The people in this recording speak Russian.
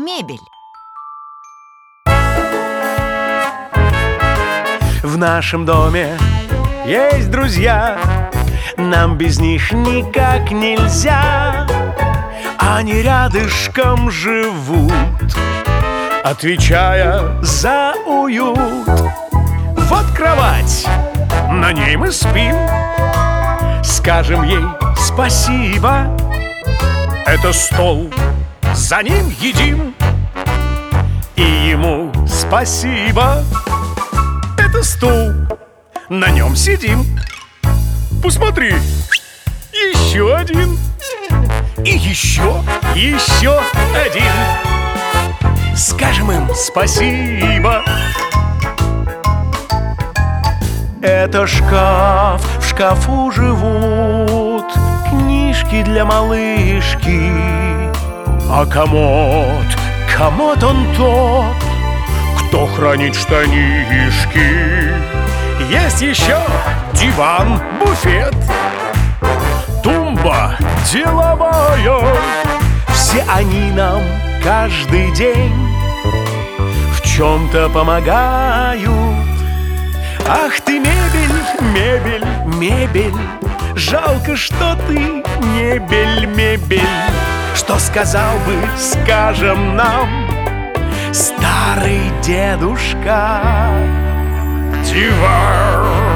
мебель. В нашем доме есть друзья, нам без них никак нельзя. Они рядышком живут, отвечая за уют. Вот кровать, на ней мы спим, скажем ей спасибо. Это стол, за ним едим, и ему спасибо. Это стул, на нем сидим. Посмотри, еще один. И еще один. Скажем им спасибо. Это шкаф, в шкафу живут книжки для малышки. А комод он тот, кто хранит штанишки. Есть еще диван, буфет, тумба деловая. Все они нам каждый день в чем-то помогают. Ах ты, мебель, мебель, мебель, жалко, что ты мебель. Что сказал бы, скажем нам, старый дедушка? Диван